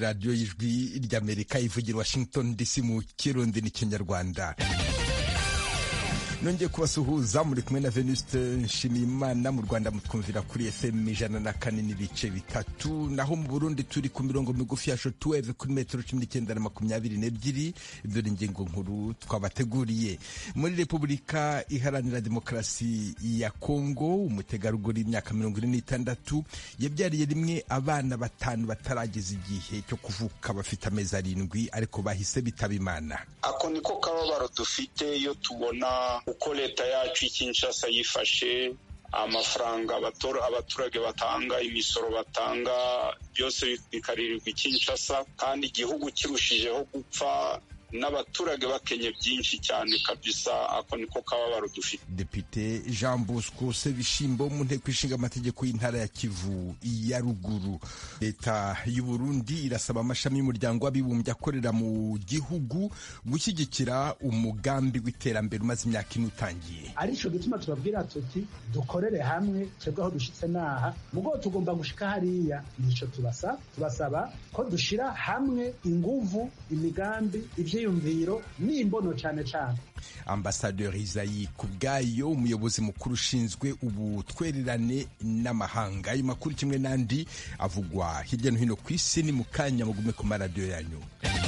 radiyo y'ijwi ry'Amerika ivugira Washington DC mu Kirundi n'Ikinyarwanda. Nongeye kubasuhuza, muri kumwe na Venuste Nshimiyimana. Mu Rwanda mutwumvira kuri FM 104.3, naho mu Burundi turi ku mirongo migufi ya shortwave kuri metero 19 na 22. Dore ingingo nkuru twabateguriye. Muri Repubulika Iharanira Demokarasi ya Kongo, umutegarugori w'imyaka 46 yabyariye rimwe abana batanu batarageza igihe cyo kuvuka, bafite amezi 7 ariko bahise bitaba Imana. Ako niko kababaro dufite iyo tubona uko leta yacu y'Kinshasa yifashe, amafaranga abaturage batanga, imisoro batanga, byose bikaririrwa Kinshasa, kandi igihugu kirushijeho gupfa n'abaturage bakenye byinshi cyane kabisa. Ako niko kababaro dufite. Depite Jean Bosco Sebishimbo mu nteko ishinga amategeko y'intara ya Kivu ya Ruguru. Leta y'u Burundi irasaba amashami y'umuryango w'abibumbye akorera mu gihugu gushyigikira umugambi w'iterambere umaze imyaka ine utangiye. Arico gituma tubabwira tuti dukorere hamwe, twebwe aho dushitse naha mugo tugomba gushika hariya. Nico tubasaba ko dushira hamwe inguvu, imigambi, ivyiyumviro n'imbono cyane cyane. Ambassadeur Isayi Kubgayo, umuyobozi mukuru ushinzwe ubutwererane n'amahanga. Ayo makuru kimwe n'andi avugwa hirya no hino ku isi, ni mukanya mugume ku maradiyo yanyu.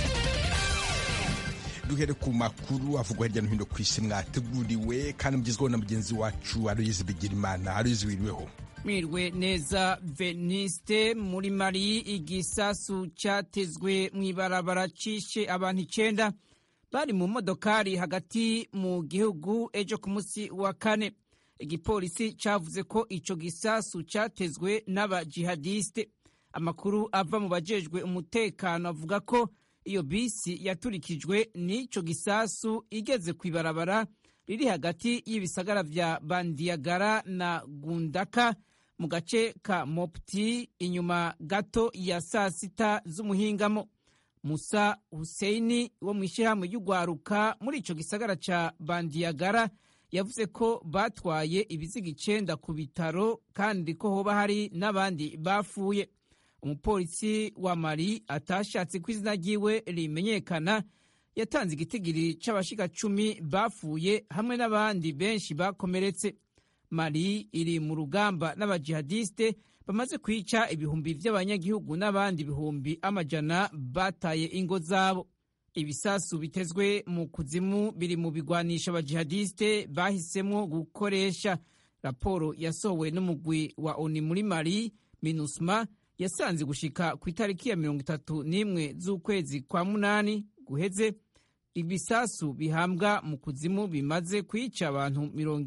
Duhere ku makuru avugwa hirya no hino ku isi mwateguriwe kandi mugezweho na mugenzi wacu Aloyizi Bigirimana. Aloyizi, wiriweho? Mwirwe neza Veniste. Muri Mali, igisasu cyatezwe mw'ibarabara cishe abantu 9 bari mu modokari hagati mu gihugu ejo ku munsi wa kane. Igipolisi cavuze ko ico gisasu cyatezwe n'abajihadiste. Amakuru ava mu bajejwe umutekano avuga ko iyo bisi yaturikijwe n'ico gisasu igeze kw'ibarabara riri hagati y'ibisagara vya Bandiagara na Gundaka mu gace ka Mopti, inyuma gato ya saa 6 z'umuhingamo. Musa Husseini wo mw'ishirahamwe y'ugwaruka muri ico gisagara ca Bandiagara yavuze ko batwaye ibiziga 9 ku bitaro kandi ko hoba hari n'abandi bafuye. Umupolisi wa Mali atashatse ko izina ryiwe rimenyekana yatanze igitigiri c'abashika 10 bafuye hamwe n'abandi benshi bakomeretse. Mali iri mu rugamba n'abajihadiste bamaze kwica ibihumbi vy'abanyagihugu n'abandi bihumbi amajana bataye ingo zabo. Ibisasu bitezwe mu kuzimu biri mu bigwanisha abajihadiste bahisemo gukoresha. Raporo yasohowe n'umugwi wa ONU muri Mali, MINUSMA, yasanze gushika ku itariki ya 31 z'ukwezi kwa munani guheze ibisasu bihambwa mu kuzimu bimaze kwica abantu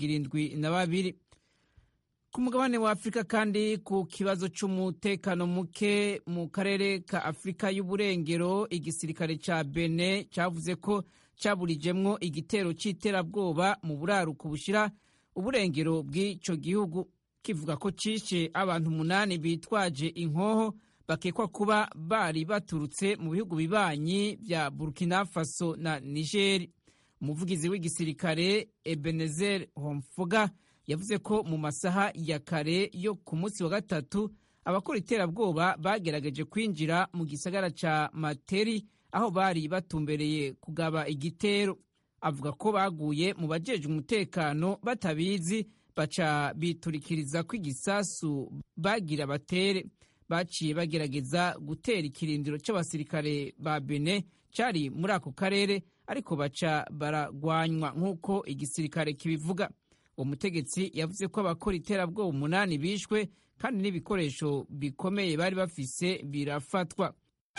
72. Ku mugabane wa Afrika kandi, ku kibazo c'umutekano muke mu karere ka Afrika y'uburengero, igisirikare ca Benin cavuze ko caburijemwo igitero c'iterabwoba mu buraruko bushira uburengero bw'ico gihugu, kivuga ko cishe abantu 8 bitwaje inkoho bakekwa kuba bari baturutse mu bihugu bibanyi vya Burkina Faso na Niger. Umuvugizi w'igisirikare Ebenezer Homfoga yavuze ko mu masaha ya kare yo ku munsi wa gatatu abakora iterabwoba bagerageje kwinjira mu gisagara ca Materi aho bari batumbereye kugaba igitero. Avuga ko baguye mu bajeje umutekano batabizi, baca biturikiriza ko igisasu bagira batere. Baciye bagerageza gutera ikirindiro c'abasirikare ba Benin cari muri ako karere, ariko baca baragwanywa nk'uko igisirikare kibivuga. Uwo mutegetsi yavuze ko abakora iterabwoba 8 bishwe kandi n'ibikoresho bikomeye bari bafise birafatwa.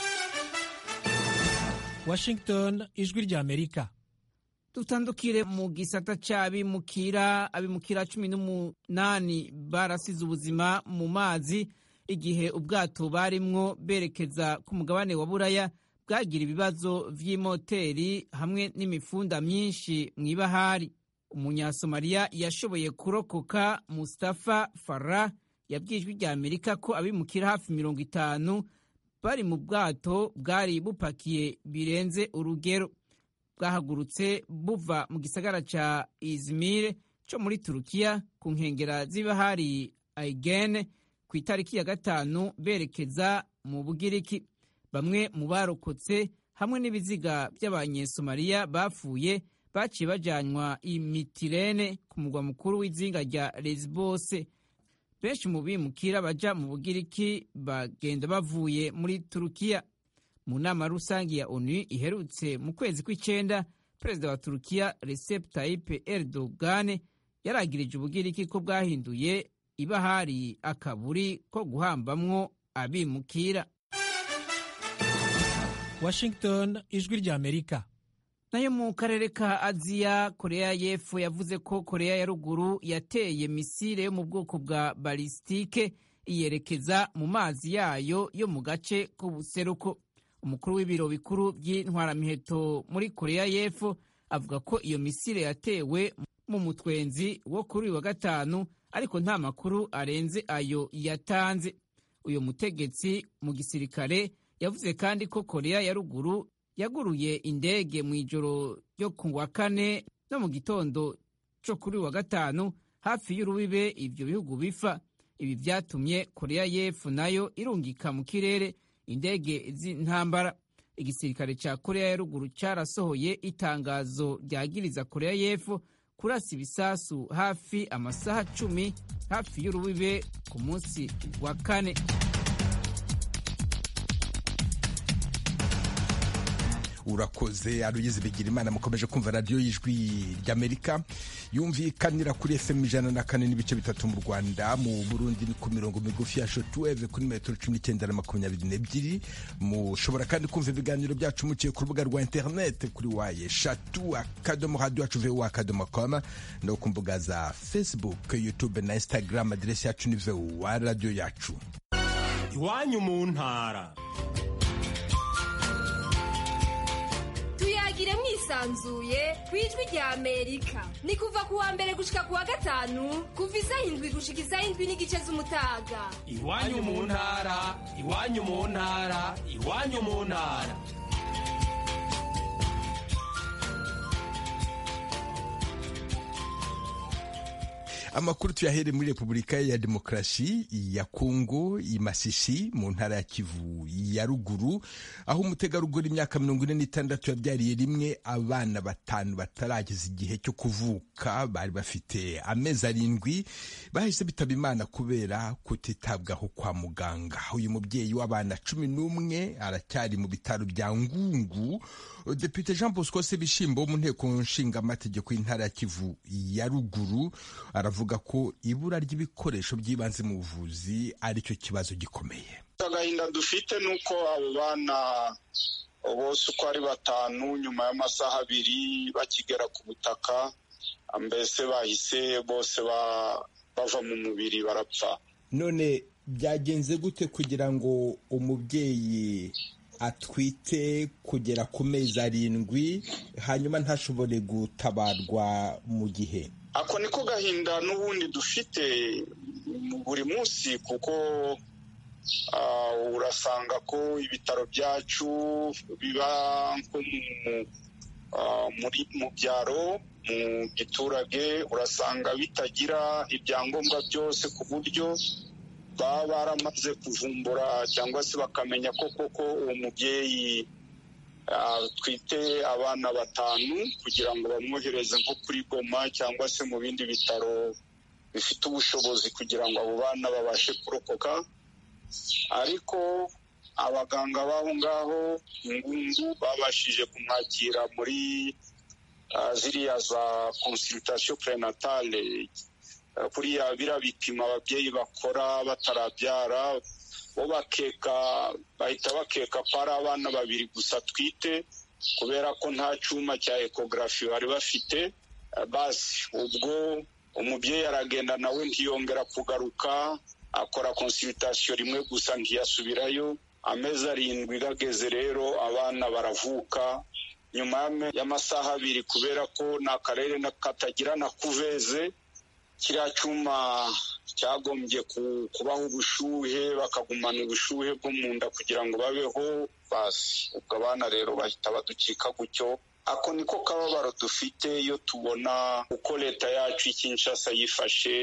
Washington, ijwi ry'Amerika. Tutandukire mu gisata c'abimukira. Abimukira 18 barasize ubuzima mu mazi igihe ubwato barimwo berekeza ku mugabane wa Buraya bwagira ibibazo vy'imoteri hamwe n'imifunda myinshi mw'ibahari. Umunyasomaliya yashoboye kurokoka, Mustafa Farah, yabwijwe rya Amerika ko abimukira hafi 50 bari mu bwato bwari bupakiye birenze urugero. Bwahagurutse buva mu gisagara ca Izmir cyo muri Turukiya ku nkengera z'ibahari Aegean ku itariki ya 5 berekeza mu Bugiriki. bamwe mu barokotse hamwe n'ibiziga by'abanyesomaliya bapfuye baciye bajanywa i Mitilene ku mugwa mukuru w'izinga rya Lesbos. Benshi mu bimukira baja mu Bugiriki bagenda bavuye muri Turukiya. Mu nama rusangi ya ONU iherutse mu kwezi kw'icenda, perezida wa Turukiya Recep Tayyip Erdogan yaragirije Ubugiriki ko bwahinduye ibahari akaburi ko guhambamwo abimukira. Washington, ijwi rya Amerika. Nayo mu karere ka Aziya, Korea y'Epfo yavuze ko Korea ya Ruguru yateye misile yo mu bwoko bwa balistike iyerekeza mu mazi yayo yo mu gace k'ubuseruko. Umukuru w'ibiro bikuru by'intwaramiheto muri Korea y'Epfo avuga ko iyo misile yatewe mu mutwenzi wo kuri uyu wa gatanu, ariko nta makuru arenze ayo yatanze. Uyu mutegetsi mu gisirikare yavuze kandi ko Korea ya Ruguru yaguruye indege mu ijoro ryo ku wa kane no mu gitondo cyo kuri uyu wa gatanu hafi y'urubibe ivyo bihugu bifa. Ibi vyatumye Korea y'Epfo nayo irungika mu kirere indege z'intambara. Igisirikare ca Korea ya Ruguru carasohoye itangazo ryagiriza Korea y'Epfo kurasa ibisasu hafi amasaha 10 hafi y'urubibe ku munsi wa kane. Urakoze Aloyize Bigirimana. Mukomeje kumva radio y'Ijwi ry'Amerika yumvikanira kuri FM 104.3 mu Rwanda. Mu Burundi ni ku mirongo migufi ya shortwave kuri metero 1922. Mushobora kandi kumva ibiganiro byacu muciye ku rubuga rwa internet kuri waye@radio.com no ku mbuga za Facebook, YouTube na Instagram. Adresi yacu ni VOA radio yacu. Iwanyu mu ntara. Tuyagire mwisanzuye kwijwi rya Amerika. Ni kuva ku wa mbere gushika ku wa gatanu kuva isaha 7 gushika isaha 7 n'igice z'umutaga. Iwanyu mu ntara, iwanyu mu ntara, iwanyu mu ntara. Amakuru tuyahere muri Repubulika ya Demokarasi ya Kongo, i Masisi mu ntara ya Kivu ya Ruguru, aho umutegarugori imyaka 46 yabyariye rimwe abana 5 batarageza igihe cyo kuvuka, bari bafite amezi 7, bahise bitaba Imana kubera kutitabwaho kwa muganga. Uyu mubyeyi w'abana 11 aracyari mu bitaro bya Ngungu. Depite Jean Bosco Sebishimbo mu nteko nshinga amategeko y'intara ya Kivu ya Ruguru aravuga ko ibura ry'ibikoresho by'ibanze mu buvuzi ari cyo kibazo gikomeye. Agahinda dufite nuko abo bana bose uko ari 5 nyuma y'amasaha 2 bakigera ku butaka, mbese bahise bose bava mu mubiri barapfa. None byagenze gute kugira ngo umubyeyi atwite kugera ku mezi 7 hanyuma ntashobore gutabarwa mu gihe? Ako niko gahinda n'ubundi dufite buri munsi, kuko urasanga ko ibitaro byacu biba nko mu byaro, mu giturage, urasanga bitagira ibyangombwa byose ku buryo baba baramaze kuvumbura cyangwa se bakamenya ko koko uwo mubyeyi twite abana 5 kugira ngo bamwohereze nko kuri Goma cyangwa se mu bindi bitaro bifite ubushobozi kugira ngo abo bana babashe kurokoka. Ariko abaganga baho ngaho Ngungu babashije kumwakira muri ziriya za consultation prenatale, kuriya birabipima ababyeyi bakora batarabyara, bo bahita bakeka ko ari abana 2 gusa twite, kubera ko nta cyuma cya ecography bari bafite. Basi ubwo umubyeyi aragenda nawe ntiyongera kugaruka, akora consultation rimwe gusa ntiyasubirayo. Amezi 7 gageze rero abana baravuka nyuma y'amasaha 2, kubera ko n'akarere katagira na kuveze. Kiriya cyuma cyagombye kubaho ubushuhe, bakagumana ubushuhe bwo mu nda kugira ngo babeho. Basi ubwo abana rero bahita baducika gutyo. Ako niko kababaro dufite iyo tubona uko leta yacu Kinshasa yifashe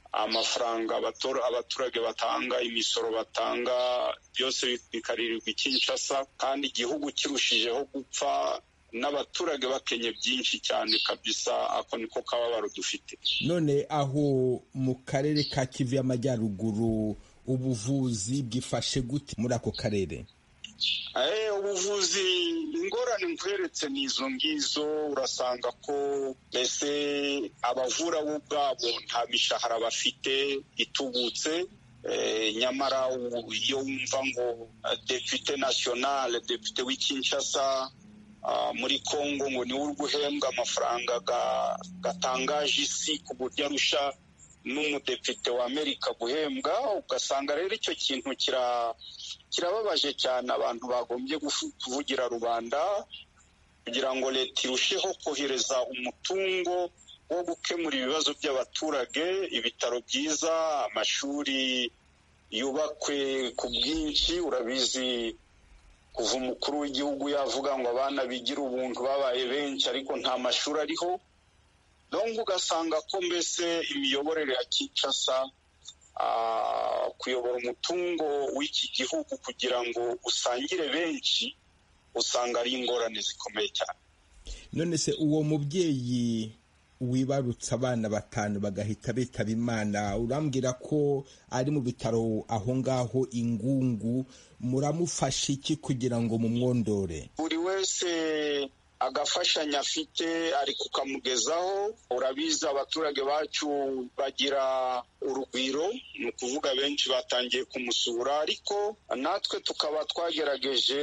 amafaranga abaturage batanga, imisoro batanga, byose bikaririrwa i Kinshasa, kandi igihugu kirushijeho gupfa n'abaturage bakenye byinshi cyane kabisa. Ako niko kababaro dufite. None aho mu karere ka Kivu y'Amajyaruguru ubuvuzi bwifashe gute muri ako karere? Ubuvuzi, ingorane nkweretse n'izo ngizo. Urasanga ko mbese abavura bo ubwabo nta mishahara bafite itubutse, nyamara iyo wumva ngo depute national, depute w'i Kinshasa muri Congo ngo niwe uri guhembwa amafaranga gatangaje isi ku buryo arusha n'umudepite wa Amerika guhembwa, ugasanga rero icyo kintu kirababaje cyane. Abantu bagombye kuvugira rubanda kugira ngo leta irusheho kohereza umutungo wo gukemura ibibazo by'abaturage, ibitaro byiza, amashuri yubakwe ku bwinshi. Urabizi kuva umukuru w'igihugu yavuga ngo abana bigira ubuntu babaye benshi, ariko nta mashuri ariho. None ugasanga ko mbese imiyoborere ya Kinshasa, kuyobora umutungo w'iki gihugu kugira ngo usangire benshi, usanga ari ingorane zikomeye cyane. None se uwo mubyeyi wibarutse abana 5 bagahita bitaba Imana, urambwira ko ari mu bitaro aho ngaho Ingungu, muramufasha iki kugira ngo mumwondore? Buri wese agafashanya afite ari kukamugezaho. Urabizi abaturage bacu bagira urugwiro, ni ukuvuga benshi batangiye kumusura, ariko natwe tukaba twagerageje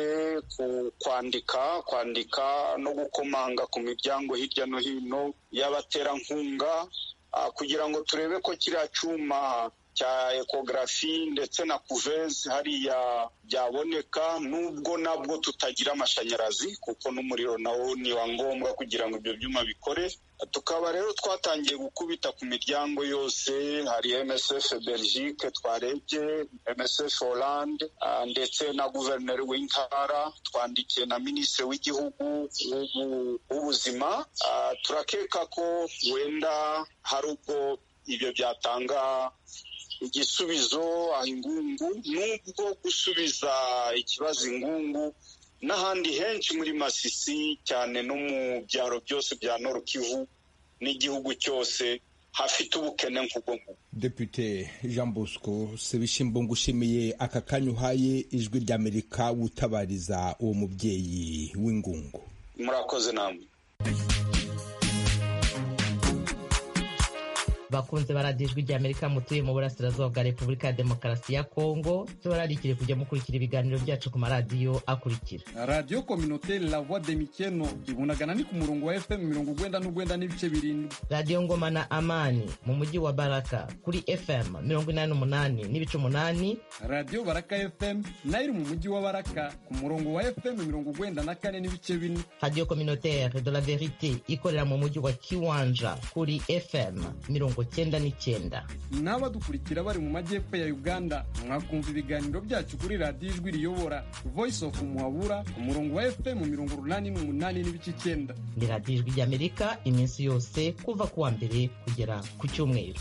kwandika no gukomanga ku miryango hirya no hino y'abaterankunga, kugira ngo turebe ko kiriya cyuma cya ekogarafi ndetse na kuvezi hariya byaboneka, nubwo nabwo tutagira amashanyarazi, kuko n'umuriro nawo ni wa ngombwa kugira ngo ibyo byuma bikore. Tukaba rero twatangiye gukubita ku miryango yose. Hari MSF Belgique twarebye, MSF Hollande, ndetse na guverineri w'intara, twandikiye na minisitiri w'igihugu w'ubuzima. Turakeka ko wenda hari ubwo ibyo byatanga igisubizo aho Ingungu, nubwo gusubiza ikibazo Ingungu n'ahandi henshi muri Masisi, cyane no mu byaro byose bya Nord Kivu n'igihugu cyose hafite ubukene nk'ubwo. Depute Jean Bosco Sebishimbo, ngushimiye aka kanya uhaye Ijwi ry'Amerika utabariza uwo mubyeyi w'Ingungu. Murakoze namwe. Bakunze baradiyo Ijwi ry'Amerika mutuye mu burasirazuba bwa Repubulika ya Demokarasi ya Kongo, tubararikire kujya mukurikira ibiganiro byacu ku maradiyo akurikira: Radio Communautaire La Voix de Mikeno ibunagana ni ku murongo wa FM 99.7, Radio Ngoma na Amani mu mujyi wa Baraka kuri FM 88.8, Radio Baraka FM nayo mu mujyi wa Baraka ku murongo wa FM 94.4, Radio Communautaire de la Verite ikorera mu mujyi wa Kiwanja kuri FM 99. N'abadukurikira bari mu majyepfo ya Uganda mwakumva ibiganiro byacu kuri Radio Ijwi riyobora Voice of Muhabura ku murongo wa FM 88.9. Ni Radio Ijwi ry'Amerika iminsi yose kuva kuwa mbere kugera ku cyumweru.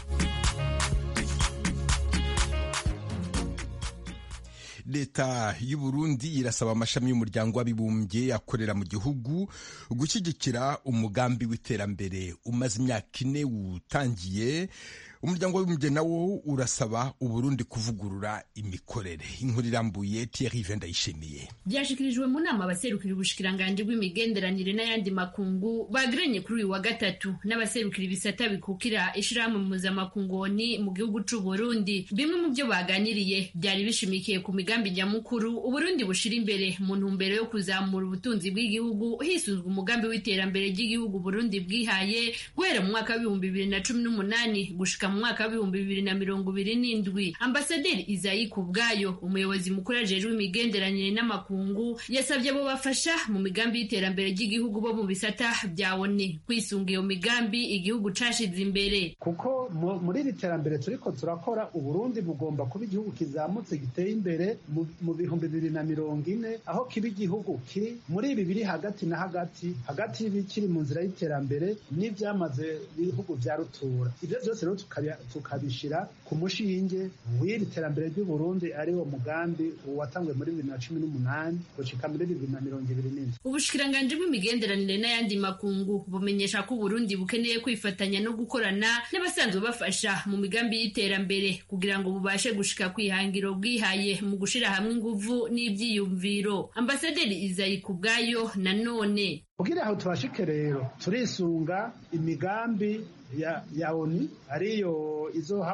Leta y'u Burundi irasaba amashami y'umuryango w'abibumbye akorera mu gihugu gushyigikira umugambi w'iterambere umaze imyaka 4 utangiye. Umuryango w'abibumbye nawo urasaba u Burundi kuvugurura imikorere. Inkuru irambuye Thierry Vendayishimiye. Byashikirijwe mu nama abaserukira ubushikiranganje bw'imigenderanire n'ayandi makungu bagiranye kuri uyu wa gatatu n'abaserukira ibisata bikukira ishirahamwe mpuzamakungu mu gihugu c'u Burundi. Bimwe mu byo baganiriye byari bishimikiye ku migambi nyamukuru u Burundi bushira imbere mu ntumbero yo kuzamura ubutunzi bw'igihugu hisuzwa umugambi w'iterambere ry'igihugu Burundi bwihaye guhera mu mwaka wa 2018 gushika mu mwaka wa 2027. Ambasaderi Isayi Kubwayo, umuyobozi mukuru ajejwe imigenderanire n'amakungu, yasabye abo bafasha mu migambi y'iterambere ry'igihugu bo mu bisata byabone kwisunga iyo migambi igihugu cashize imbere, kuko muri iri terambere turiko turakora u Burundi bugomba kuba igihugu kizamutse giteye imbere mu 2040, aho kiba igihugu kiri muri ibi biri hagati na hagati y'ibikiri mu nzira y'iterambere n'ivyamaze bihugu vya rutura. Ivyo byose rero tukabishira ku mushinge w'iri terambere ry'Uburundi ari wo mugambi watangwe muri 2018 gushika muri 2027. Ubushikiranganji bw'imigenderanire n'ayandi makungu bumenyesha ko Uburundi bukeneye kwifatanya no gukorana n'abasanzwe bafasha mu migambi y'iterambere kugira ngo bubashe gushika kwihangiro bwihaye mu gushira hamwe inguvu n'ivyiyumviro. Ambasaderi Isayi Kubwayo nanone kugira aho tubashike rero turisunga imigambi ya ONU ariyo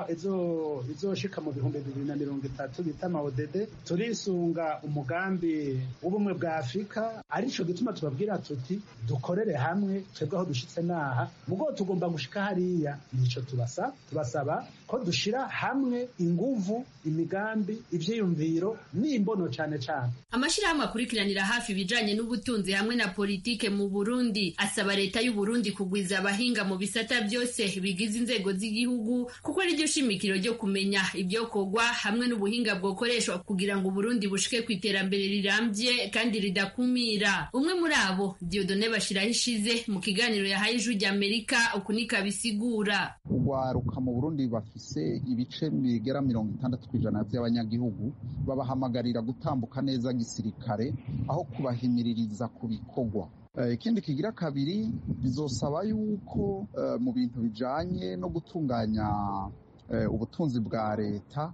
izoshika mu 2030 bita ODD. Turisunga umugambi w'ubumwe bwa Afrika, arico gituma tubabwira tuti dukorere hamwe twebwe aho dushitse naha mugo tugomba gushika hariya. Nico tubasaba ko dushira hamwe inguvu, imigambi, ivyiyumviro n'imbono cane. Amashirahamwe akurikiranira hafi ibijanye n'ubutunzi hamwe na politike mu Burundi asaba leta y'u Burundi kugwiza abahinga mu bisata byose bigize inzego z'igihugu kuko ari ryo shimikiro ryo kumenya ibyo kogwa hamwe n'ubuhinga bwokoreshwa kugira ngo Burundi bushike ku iterambere rirambye kandi ridakumira. Umwe muri abo Dieudonné Bashirahishize mu kiganiro yahaye Ijwi ry'Amerika ukunika bisigura ugwaruka mu Burundi bafise ibice bigera 60% by'abanyagihugu babahamagarira gutambuka neza gisirikare aho kubahimiririza ku bikorwa. Ikindi kigira kabiri bizosaba yuko mu bintu bijanye no gutunganya ubutunzi bwa leta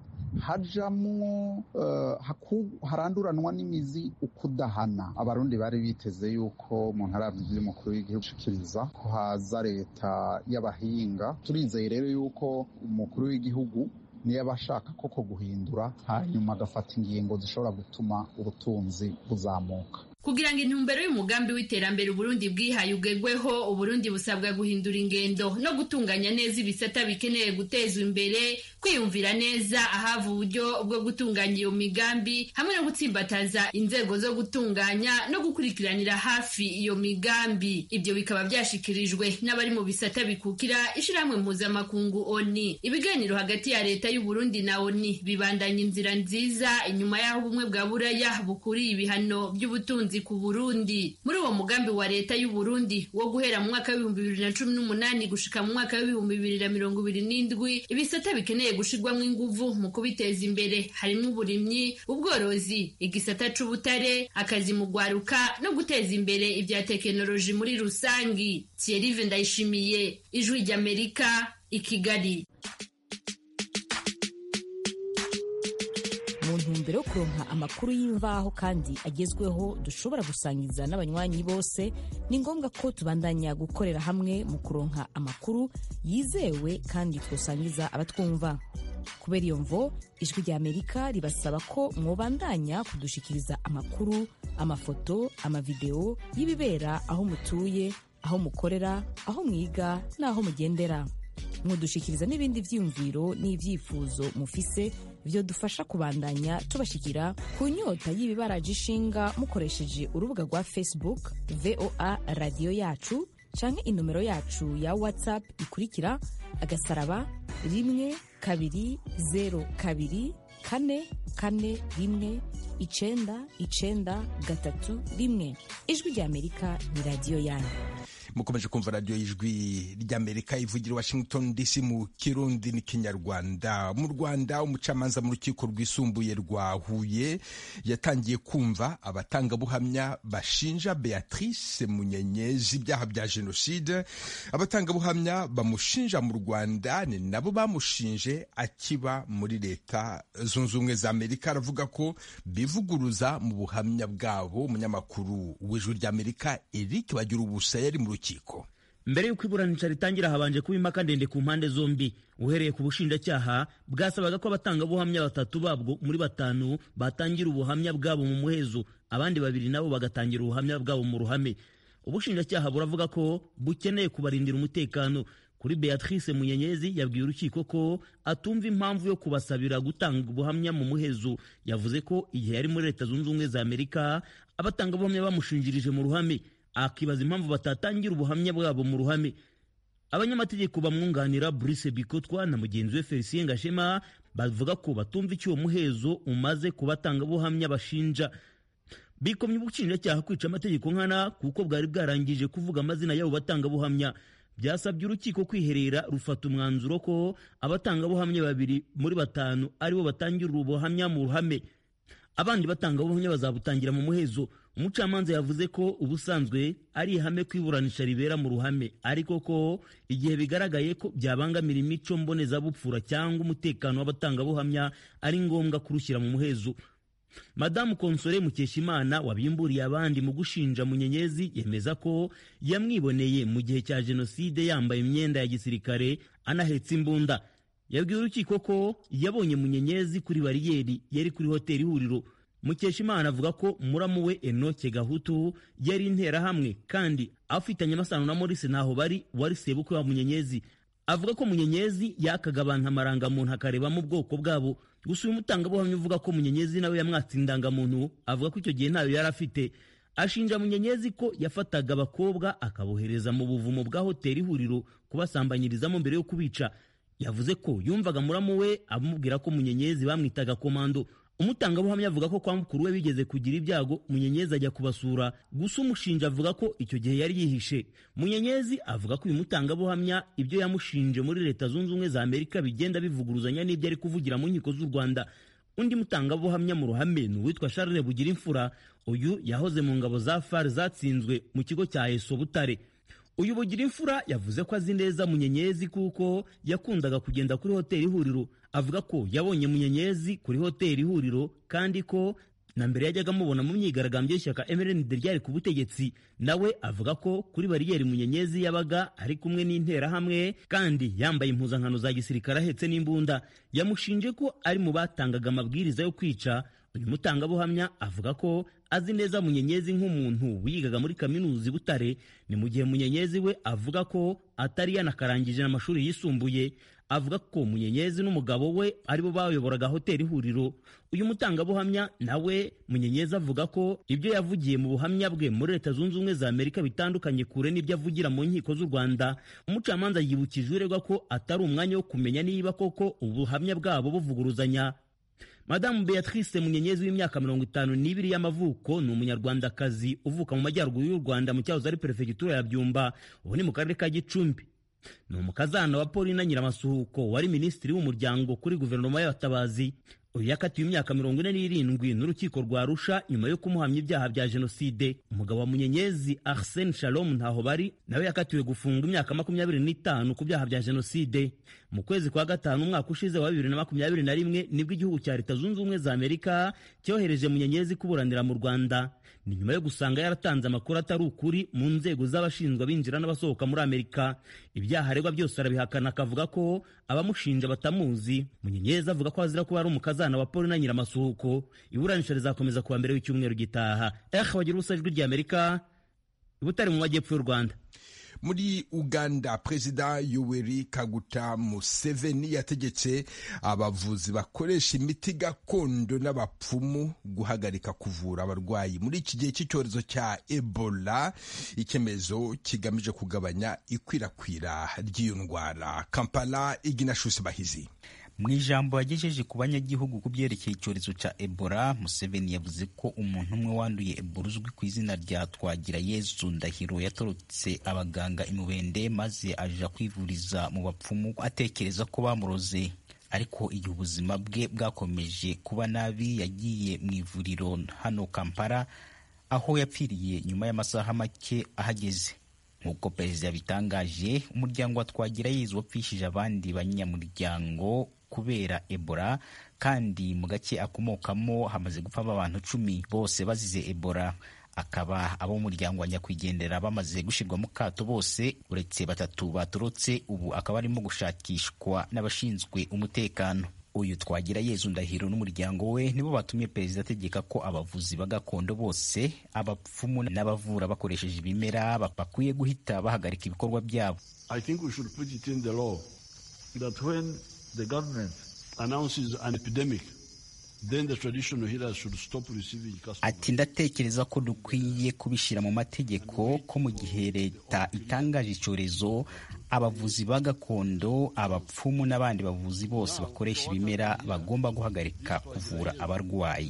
hajamwo haranduranwa n'imizi ukudahana. Abarundi bari biteze yuko mu ntara y'umukuru w'igihugu shikiriza ko haza leta y'abahinga. Turizeye rero yuko umukuru w'igihugu niyo abashaka koko guhindura hanyuma agafata ingingo zishobora gutuma ubutunzi buzamuka. Kugira ngo intumbero y'umugambi w'iterambere Uburundi bwihaye ugegweho, Uburundi busabwa guhindura ingendo no gutunganya neza ibisata bikeneye gutezwa imbere, kwiyumvira neza ahava uburyo bwo gutunganya iyo migambi hamwe no gutsimbataza inzego zo gutunganya no gukurikiranira hafi iyo migambi. Ibyo bikaba byashikirijwe n'abari mu bisata bikukira ishirahamwe mpuzamakungu ONU. Ibiganiro hagati ya leta y'u Burundi na ONU bibandanya inzira nziza inyuma y'aho ubumwe bwa Buraya bukuriye ibihano by'ubutunzi ku Burundi. Muri uwo mugambi wa leta y'u Burundi wo guhera mu mwaka wa 2018 gushika mu mwaka wa 2027 ibisata bikeneye gushirwamwo inguvu mu kubiteza imbere harimo uburimyi, ubworozi, igisata c'ubutare, akazi mu gwaruka no guteza imbere ibya tekinoloji muri rusangi. Thierry Ndayishimiye, Ijwi ry'Amerika, i Kigali. Mu ntumbero yo kuronka amakuru y'imvaho kandi agezweho dushobora gusangiza n'abanywanyi bose, ni ngombwa ko tubandanya gukorera hamwe mu kuronka amakuru yizewe kandi twosangiza abatwumva. Kubera iyo mvo, Ijwi ry'Amerika ribasaba ko mwobandanya kudushikiriza amakuru, amafoto, amavideo y'ibibera aho mutuye, aho mukorera, aho mwiga n'aho mugendera. Mudushikiriza n'ibindi vyiyumviro n'ivyifuzo mufise vyo dufasha kubandanya tubashikira ku nyota y'ibibaraje ishinga mukoresheje urubuga rwa Facebook VOA Radio Yacu canke inomero yacu ya WhatsApp ikurikira *1202441 Ijwi ry'Amerika ni radio yanyu. Mukomeje kumva radio y'Ijwi ry'Amerika ivugira Washington DC mu Kirundi n'Ikinyarwanda. Mu Rwanda, umucamanza mu rukiko rwisumbuye rwa Huye yatangiye kumva abatangabuhamya bashinja Beatrice Munyenyezi ibyaha bya jenoside. Abatangabuhamya bamushinja mu Rwanda ni nabo bamushinje akiba muri Leta Zunze Ubumwe za Amerika. Aravuga ko bivuguruza mu buhamya bwabo. Umunyamakuru w'Ijwi ry'Amerika Eric Bagirubusa yari mu rukiko. Mbere y'uko iburanisha ritangira habanje kuba impaka ndende ku mpande zombi. Uhereye ku bushinjacyaha bwasabaga ko abatangabuhamya batatu babwo muri batanu batangira ubuhamya bwabo mu muhezo, abandi babiri nabo bagatangira ubuhamya bwabo mu ruhame. Ubushinjacyaha buravuga ko bukeneye kubarindira umutekano. Kuri Beatrice Munyenyezi yabwiye urukiko ko atumva impamvu yo kubasabira gutanga ubuhamya mu muhezo. Yavuze ko igihe yari muri Leta Zunze Ubumwe za Amerika abatangabuhamya bamushinjirije mu ruhame, akibaza impamvu batatangira ubuhamya bwabo mu ruhame. Abanyamategeko bamwunganira Brice Bikotwa na mugenzi we Felicien Gashema bavuga ko batumva icyo muhezo umaze kubatanga buhamya bashinja. Bikomye ubushinjacyaha kwica amategeko nkana kuko bwari bwarangije kuvuga amazina y'abo batanga buhamya. byasabye urukiko kwiherera rufata umwanzuro ko abatangabuhamya 2 muri 5 aribo batangira ubuhamya mu ruhame, abandi batangabuhamya bazabutangira mu muhezo. Umucamanza yavuze ko ubusanzwe ari ihame kwiburanisha ribera mu ruhame, ariko ko igihe bigaragaye ko byabangamira imico mbonezabupfura cyangwa umutekano w'abatangabuhamya ari ngombwa kurushyira mu muhezo. Madamu Konsole Mukeshimana wabimburiye abandi mu gushinja Munyenyezi yemeza ko yamwiboneye mu gihe cya jenoside yambaye imyenda ya gisirikare anahetse imbunda. Yabwiye urukiko ko yabonye Munyenyezi kuri bariyeri yari kuri hoteli Ihuriro. Mukeshimana avuga ko muramu we Enoke Gahutu yari interahamwe kandi afitanye amasano na Maurice Ntahobari wari sebukwe wa Munyenyezi. Avuga ko Munyenyezi yakaga abantu amarangamuntu akareba mu bwoko bwabo. Gusa uyu mutangabuhamya uvuga ko Munyenyezi nawe yamwatse indangamuntu avuga ko icyo gihe ntayo yari afite. Ashinja Munyenyezi ko yafataga abakobwa akabohereza mu buvumo bwa hoteli Ihuriro kubasambanyirizamo mbere yo kubica. Yavuze ko yumvaga muramu we amubwira ko Munyenyezi bamwitaga komando. Umutangabuhamya avuga ko kwa mukuru we bigeze kugira ibyago Munyenyezi ajya kubasura, gusa umushinja avuga ko icyo gihe yari yihishe. Munyenyezi avuga ko uyu mutangabuhamya ibyo yamushinje muri Leta Zunze Ubumwe za Amerika bigenda bivuguruzanya n'ibyo ari kuvugira mu nkiko z'u Rwanda. Undi mutangabuhamya mu ruhame ni uwitwa Charles Bugirimfura. Uyu yahoze mu ngabo za FARC zatsinzwe mu kigo cya ESO Butare. Uyu Bugirimfura yavuze ko azi neza Munyenyezi kuko yakundaga kugenda kuri hoteli Ihuriro. Avuga ko yabonye Munyenyezi kuri hoteli Ihuriro kandi ko na mbere yajyaga mubona mu myigaragambyo y'ishyaka MRND ryari ku butegetsi. Nawe avuga ko kuri bariyeri Munyenyezi yabaga ari kumwe n'interahamwe kandi yambaye impuzankano za gisirikare ahetse n'imbunda. Yamushinje ko ari mu batangaga amabwiriza yo kwica. Uyu mutangabuhamya avuga ko azi neza Munyenyezi nk'umuntu wigaga muri kaminuza Butare, ni mu gihe Munyenyezi we avuga ko atari yanakarangije amashuri yisumbuye. Avuga ko Munyenyezi n'umugabo we aribo bayoboraga hoteli Ihuriro. Uyu mutangabuhamya nawe Munyenyezi avuga ko ibyo yavugiye mu buhamya bwe muri Leta Zunze Ubumwe za Amerika bitandukanye kure n'ibyo avugira mu nkiko z'u Rwanda. Umucamanza yibukije uregwa ko atari umwanya wo kumenya niba koko ubuhamya bwabo buvuguruzanya. Madamu Beatrice Munyenyezi w'imyaka 52 y'amavuko ni umunyarwandakazi uvuka mu majyaruguru y'u Rwanda mu cyahoze ari perefegitura ya Byumba, ubu ni mu karere ka Gicumbi. Ni umukazana wa Paulina Nyiramasuhuko wari minisitiri w'umuryango kuri guverinoma y'abatabazi. Uyu yakatiwe imyaka 47 n'urukiko rwa Arusha nyuma yo kumuhamya ibyaha bya jenoside. Umugabo wa Munyenyezi Arsene Shalom Ntahobari nawe yakatiwe gufunga imyaka 25 ku byaha bya jenoside. Mu kwezi kwa gatanu umwaka ushize wa 2021 nibwo igihugu cya Leta Zunze Ubumwe za Amerika cyohereje Munyenyezi kuburanira mu Rwanda. Ni nyuma yo gusanga yaratanze amakuru atari ukuri mu nzego z'abashinzwe abinjira n'abasohoka muri Amerika. Ibyaha aregwa byose arabihakana akavuga ko abamushinja batamuzi. Munyenyezi avuga ko azira kuba ari umukazana wa Paulina Nyiramasuhuko. Iburanisha rizakomeza kuwa mbere w'icyumweru gitaha. Wagira ubusa ijwi ry'Amerika Butare mu majyepfo y'u Rwanda. Muri Uganda, Perezida Yoweri Kaguta Museveni yategetse abavuzi bakoresha imiti gakondo n'abapfumu guhagarika kuvura abarwayi muri iki gihe cy'icyorezo cya Ebola, icyemezo kigamije kugabanya ikwirakwira ry'iyo ndwara. Kampala, Ignatius Bahizi. Mu ijambo yagejeje ku banyagihugu ku byerekeye icyorezo cya Ebola, Museveni yavuze ko umuntu umwe wanduye Ebola uzwi ku izina rya Twagirayezu Ndahiro yatorotse abaganga imubende maze aja kwivuriza mu bapfumu atekereza ko bamuroze. Ariko igihe ubuzima bwe bwakomeje kuba nabi, yagiye mu ivuriro hano Kampala aho yapfiriye nyuma y'amasaha make ahageze. Nk'uko perezida yabitangaje, umuryango wa Twagirayezu wapfishije abandi banyamuryango kubera Ebola, kandi mu gace akomokamo hamaze gupfa abantu 10 bose bazize Ebola. Akaba abo umuryango wa nyakwigendera bamaze gushirwa mu kato bose uretse 3 batorotse, ubu akaba arimo gushakishwa n'abashinzwe umutekano. Uyu Twagirayezu Ndahiro n'umuryango we nibo batumye perezida ategeka ko abavuzi bagakondo bose, abapfumu n'abavura bakoresheje ibimera bakwiye guhita bahagarika ibikorwa byabo. I think we should put it in the law that when the government announces an epidemic, then the traditional healers should stop receiving customers. Ati ndatekereza ko dukwiye kubishyira mu mategeko ko mu gihe leta itangaje icyorezo, abavuzi bagakondo, abapfumu n'abandi bavuzi bose bakoresha ibimera bagomba guhagarika kuvura abarwayi.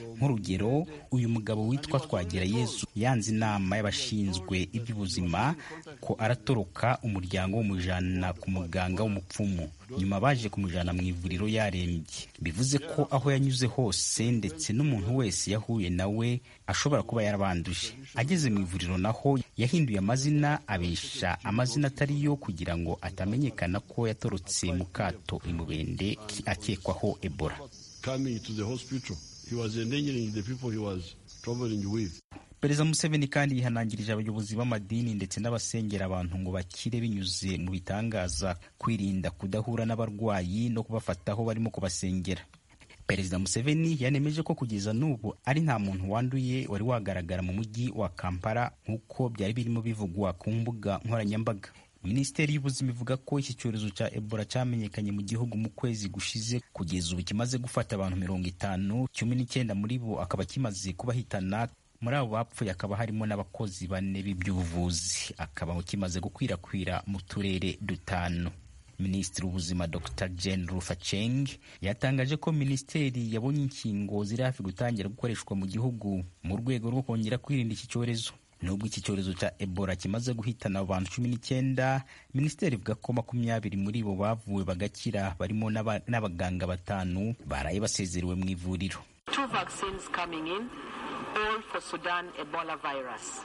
nk'urugero uyu mugabo witwa Twagirayezu yanze inama y'abashinzwe iby'ubuzima ko aratoroka umuryango w'umujana ku muganga w'umupfumu, nyuma baje kumujana mu ivuriro yarembye. Bivuze ko aho yanyuze hose ndetse n'umuntu wese yahuye nawe ashobora kuba yarabanduje. Ageze mu ivuriro naho yahinduye amazina, abesha amazina atari yo kugira ngo atamenyekana ko yatorotse mu kato imubende akekwaho Ebola. Coming to the hospital, he was endangering the people he was traveling with. Perezida Museveni kandi yihanangirije abayobozi b'amadini ndetse n'abasengera abantu ngo bakire binyuze mu bitangaza, kwirinda kudahura n'abarwayi no kubafata aho barimo kubasengera. Perezida Museveni yanemeje ko kugeza n'ubu ari nta muntu wanduye wari wagaragara mu mujyi wa Kampala nk'uko byari birimo bivugwa ku mbuga nkoranyambaga. Minisiteri y'Ubuzima ivuga ko iki cyorezo cya Ebola cyamenyekanye mu gihugu mu kwezi gushize, kugeza ubu kimaze gufata abantu 50, 19 muri bo akaba kimaze kubahitana. Muri abo bapfuye akaba harimo n'abakozi 4 b'iby'ubuvuzi, akaba kimaze gukwirakwira mu turere 5. Minisitiri w'Ubuzima Dr. Jane Rufacheng yatangaje ko minisiteri yabonye inkingo ziri hafi gutangira gukoreshwa mu gihugu mu rwego rwo kongera kwirinda iki cyorezo. Nubwo iki cyorezo cya Ebola kimaze guhitana abantu 19, minisiteri ivuga ko 20 muri bo bavuwe bagakira, barimo n'abaganga 5 baraye basezerewe mu ivuriro. 2 vaccines coming in, all for Sudan Ebola virus.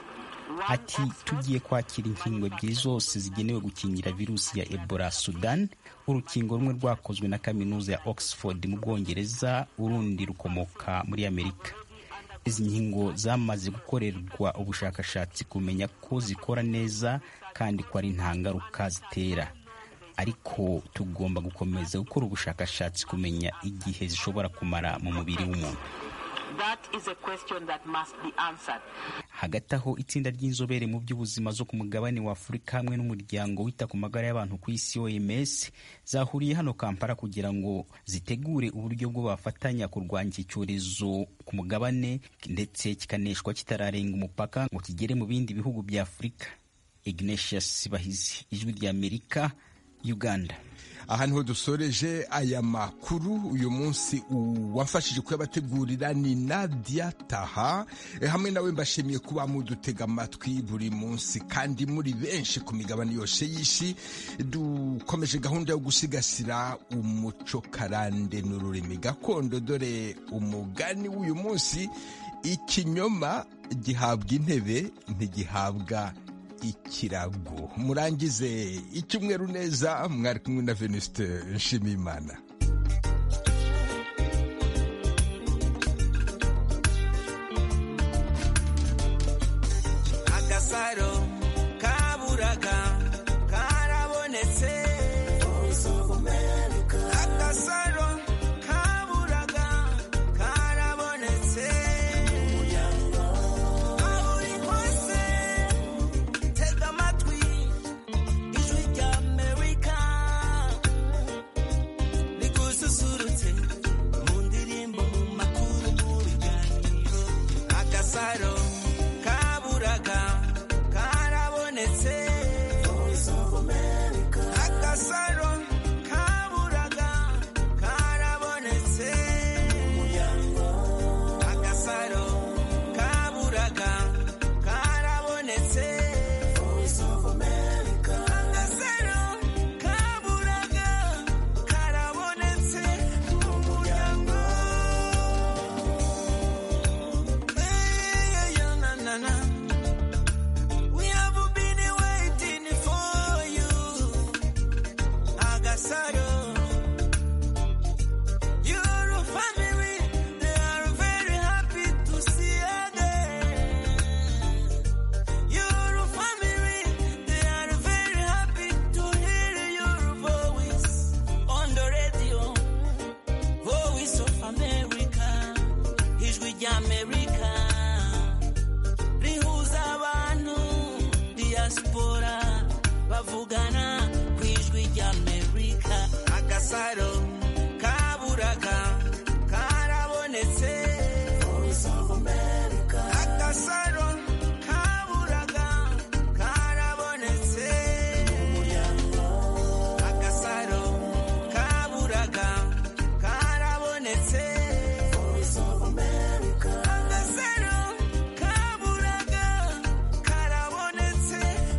Ati tugiye kwakira inkingo 2 zose zigenewe gukingira virusi ya Ebola Sudan. Urukingo rumwe rwakozwe na kaminuza ya Oxford mu Bwongereza, urundi rukomoka muri Amerika. Izi nkingo zamaze gukorerwa ubushakashatsi kumenya ko zikora neza kandi ko ari nta ngaruka zitera, ariko tugomba gukomeza gukora ubushakashatsi kumenya igihe zishobora kumara mu mubiri w'umuntu. That is a question that must be answered. Hagati aho itsinda ry'inzobere mu by'ubuzima zo ku mugabane wa Afurika hamwe n'umuryango wita ku magara y'abantu ku isi OMS zahuriye hano Kampala kugira ngo zitegure uburyo bwo bafatanya kurwanya iki cyorezo ku mugabane ndetse kikaneshwa kitararenga umupaka ngo kigere mu bindi bihugu bya Afurika. Ignatius Bahizi, Ijwi ry'Amerika, Uganda. Aha niho dusoreje aya makuru uyu munsi. Wamfashije kuyabategurira ni Nadia Taha, hamwe nawe mbashimiye kuba mudutega amatwi buri munsi kandi muri benshi ku migabane yose y'isi. Dukomeje gahunda yo gusigasira umuco karande n'ururimi gakondo. Dore umugani w'uyu munsi: ikinyoma gihabwa intebe ntigihabwa ikirago. Murangize icyumweru neza. Mwari kumwe na Venuste Nshimiyimana. Agasaro kaburaga karabonetse. Agasaro kaburaga karabonetse. Agasaro kaburaga karabonetse. Agasaro kaburaga karabonetse. Agasaro kaburaga karabonetse. Agasaro kaburaga karabonetse mu muryango. We have been waiting for you, Agasaro. Your family, they are very happy to see again. Your family, they are very happy to hear your voice on the radio. Voice of America, Ijwi ry'Amerika. Rihuza abantu diaspora bavugana